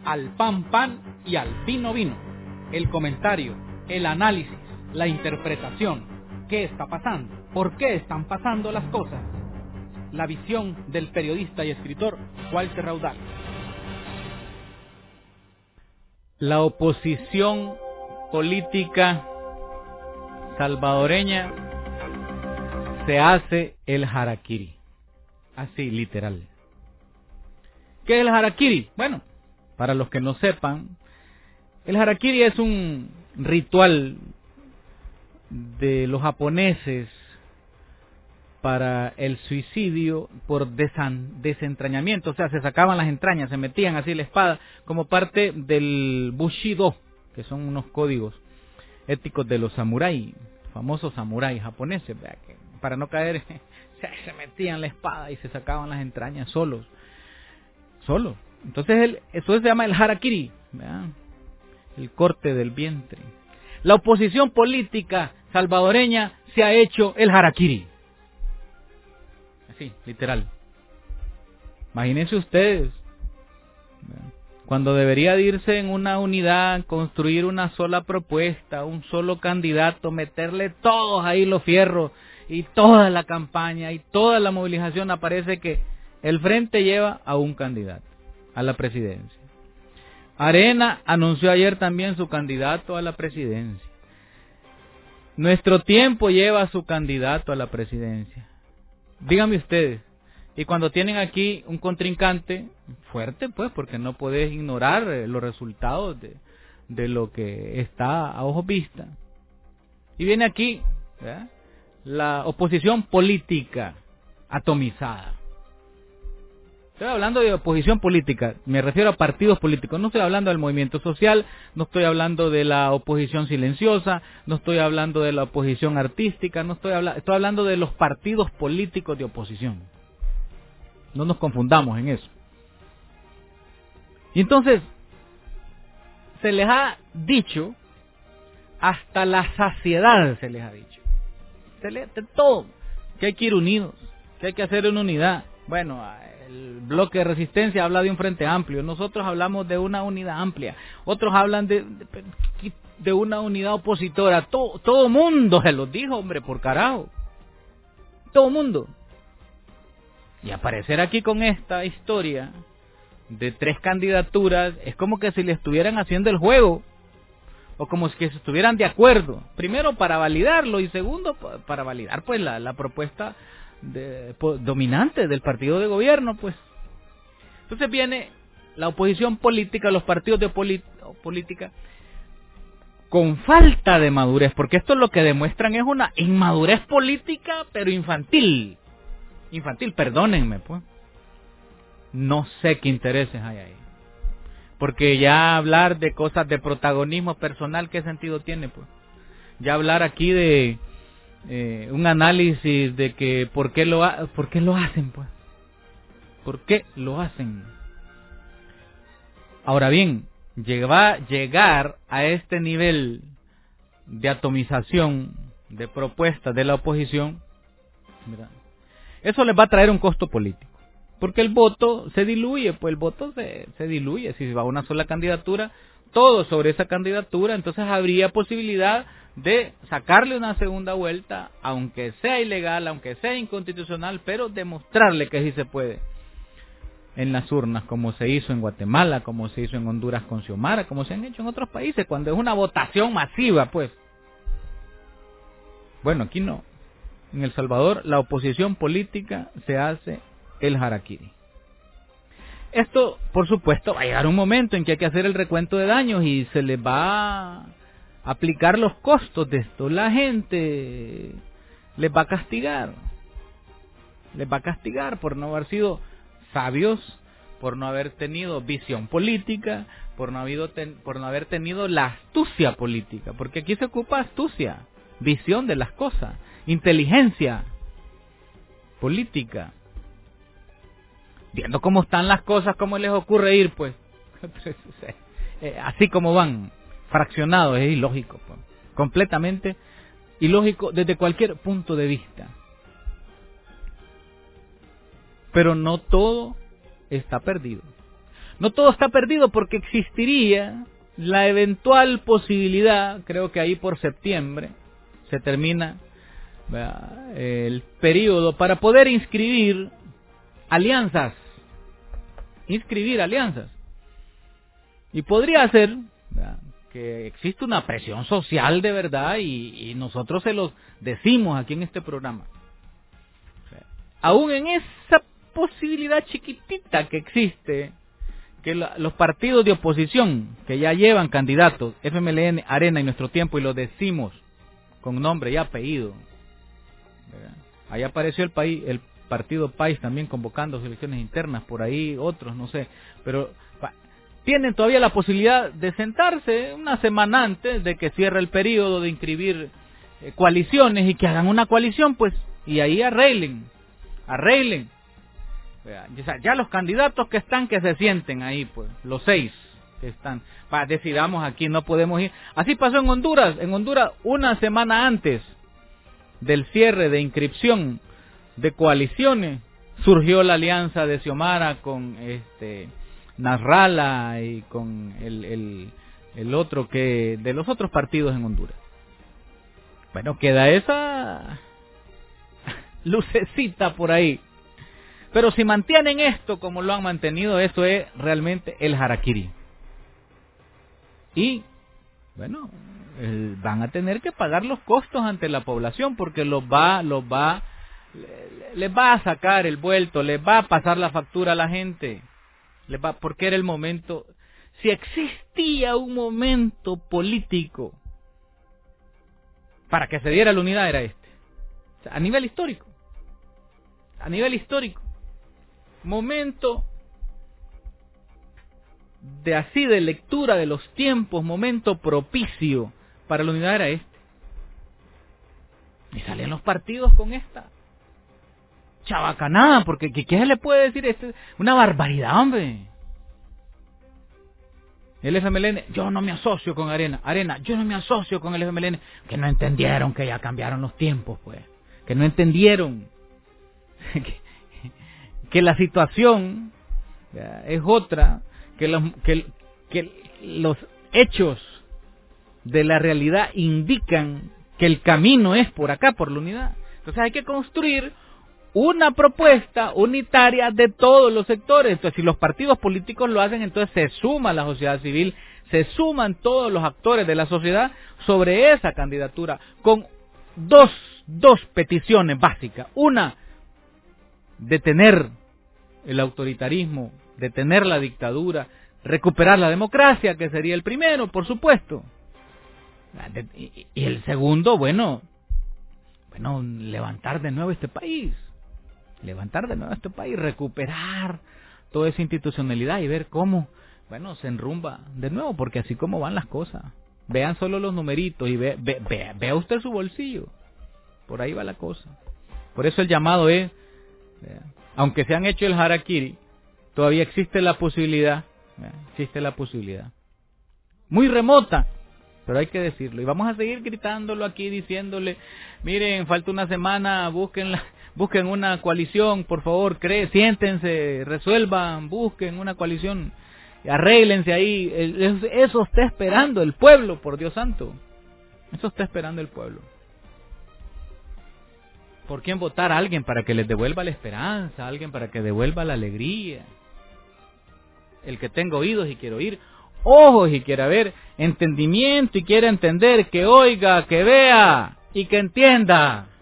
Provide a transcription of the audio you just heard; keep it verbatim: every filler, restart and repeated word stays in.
al pan pan y al vino vino. El comentario, el análisis, la interpretación. ¿Qué está pasando? ¿Por qué están pasando las cosas? La visión del periodista y escritor Walter Raudal. La oposición política salvadoreña se hace el harakiri. Así, literal. ¿Qué es el harakiri? Bueno, para los que no sepan, el harakiri es un ritual de los japoneses para el suicidio por desan, desentrañamiento. O sea, se sacaban las entrañas, se metían así la espada como parte del Bushido, que son unos códigos éticos de los samuráis, famosos samuráis japoneses, ¿verdad? Que para no caer se metían la espada y se sacaban las entrañas solos, solos. Entonces el, eso se llama el harakiri, ¿verdad? El corte del vientre. La oposición política salvadoreña se ha hecho el harakiri. Así, literal. Imagínense ustedes, ¿verdad? Cuando debería de irse en una unidad, construir una sola propuesta, un solo candidato, meterle todos ahí los fierros y toda la campaña y toda la movilización, aparece que el frente lleva a un candidato a la presidencia. Arena anunció ayer también su candidato a la presidencia. Nuestro Tiempo lleva a su candidato a la presidencia. Díganme ustedes, y cuando tienen aquí un contrincante fuerte, pues, porque no puedes ignorar los resultados de, de lo que está a ojo vista. Y viene aquí, ¿verdad?, la oposición política atomizada. Estoy hablando de oposición política, me refiero a partidos políticos, no estoy hablando del movimiento social, no estoy hablando de la oposición silenciosa, no estoy hablando de la oposición artística, no estoy hablando, estoy hablando de los partidos políticos de oposición. No nos confundamos en eso. Y entonces, se les ha dicho, hasta la saciedad se les ha dicho, se les, de todo, que hay que ir unidos, que hay que hacer una unidad. Bueno, el bloque de resistencia habla de un frente amplio, nosotros hablamos de una unidad amplia, otros hablan de, de, de una unidad opositora. Todo, todo mundo se los dijo, hombre, por carajo. Todo mundo. Y aparecer aquí con esta historia de tres candidaturas es como que si le estuvieran haciendo el juego, o como si estuvieran de acuerdo. Primero para validarlo y segundo para validar pues la, la propuesta de, po, dominante del partido de gobierno, pues. Entonces viene la oposición política, los partidos de polit, política con falta de madurez, porque esto lo que demuestran es una inmadurez política, pero infantil. Infantil, perdónenme, pues. No sé qué intereses hay ahí. Porque ya hablar de cosas de protagonismo personal, ¿qué sentido tiene, pues? Ya hablar aquí de eh, un análisis de que por qué lo ha, por qué lo hacen, pues. ¿Por qué lo hacen? Ahora bien, llegar, llegar a este nivel de atomización de propuestas de la oposición, ¿verdad?, eso les va a traer un costo político, porque el voto se diluye, pues el voto se, se diluye, si va a una sola candidatura, todo sobre esa candidatura, entonces habría posibilidad de sacarle una segunda vuelta, aunque sea ilegal, aunque sea inconstitucional, pero demostrarle que sí se puede en las urnas, como se hizo en Guatemala, como se hizo en Honduras con Xiomara, como se han hecho en otros países, cuando es una votación masiva, pues. Bueno, aquí no. En El Salvador, la oposición política se hace el harakiri. Esto, por supuesto, va a llegar un momento en que hay que hacer el recuento de daños y se les va a aplicar los costos de esto. La gente les va a castigar. Les va a castigar por no haber sido sabios, por no haber tenido visión política, por no, habido ten, por no haber tenido la astucia política. Porque aquí se ocupa astucia, visión de las cosas, inteligencia política, viendo cómo están las cosas, cómo les ocurre ir, pues, así como van, fraccionados, es ilógico, pues, completamente ilógico desde cualquier punto de vista. Pero no todo está perdido. no todo está perdido porque existiría la eventual posibilidad, creo que ahí por septiembre se termina ¿verdad? el periodo para poder inscribir alianzas, inscribir alianzas. Y podría ser ¿verdad? que existe una presión social de verdad y, y nosotros se los decimos aquí en este programa. O sea, aún en esa posibilidad chiquitita que existe, que la, los partidos de oposición que ya llevan candidatos, F M L N, Arena y Nuestro Tiempo, y lo decimos con nombre y apellido, ¿verdad? Ahí apareció el país, el partido País también convocando elecciones internas, por ahí otros, no sé, pero pa, tienen todavía la posibilidad de sentarse una semana antes de que cierre el periodo de inscribir eh, coaliciones y que hagan una coalición, pues, y ahí arreglen, arreglen. Ya, ya los candidatos que están, que se sienten ahí, pues, los seis que están, para decidamos aquí, no podemos ir. Así pasó en Honduras, en Honduras una semana antes del cierre de inscripción de coaliciones, surgió la alianza de Xiomara con este Nasralla y con el, el, el otro que, de los otros partidos en Honduras. Bueno, queda esa lucecita por ahí. Pero si mantienen esto como lo han mantenido, eso es realmente el harakiri. Y, bueno, el, van a tener que pagar los costos ante la población porque los va, los va, les va a sacar el vuelto, les va a pasar la factura a la gente. Les va, porque era el momento, si existía un momento político para que se diera la unidad, era este. O sea, a nivel histórico. A nivel histórico. Momento de así de lectura de los tiempos, momento propicio para la unidad era este. Y salen los partidos con esta chabacanada, porque ¿qué, qué se le puede decir? Esto es una barbaridad, hombre. El F M L N, yo no me asocio con Arena. Arena, yo no me asocio con el F M L N. Que no entendieron que ya cambiaron los tiempos, pues. Que no entendieron que que la situación ¿ya? es otra, que los, que, que los hechos de la realidad indican que el camino es por acá, por la unidad. Entonces hay que construir una propuesta unitaria de todos los sectores. Entonces si los partidos políticos lo hacen, entonces se suma la sociedad civil, se suman todos los actores de la sociedad sobre esa candidatura, con dos, dos peticiones básicas. Una, detener el autoritarismo, detener la dictadura, recuperar la democracia, que sería el primero, por supuesto. Y el segundo, bueno, bueno, levantar de nuevo este país, levantar de nuevo este país, recuperar toda esa institucionalidad y ver cómo, bueno, se enrumba de nuevo, porque así como van las cosas. Vean solo los numeritos y ve, ve, ve, vea usted su bolsillo, por ahí va la cosa. Por eso el llamado es, aunque se han hecho el harakiri, todavía existe la posibilidad, existe la posibilidad, muy remota, pero hay que decirlo, y vamos a seguir gritándolo aquí, diciéndole, miren, falta una semana, busquen, la, busquen una coalición, por favor, cree, siéntense, resuelvan, busquen una coalición, arréglense ahí, eso está esperando el pueblo, por Dios santo, eso está esperando el pueblo. ¿Por quién votar a alguien para que les devuelva la esperanza, a alguien para que devuelva la alegría? El que tenga oídos y quiere oír, ojos y quiera ver, entendimiento y quiera entender, que oiga, que vea y que entienda.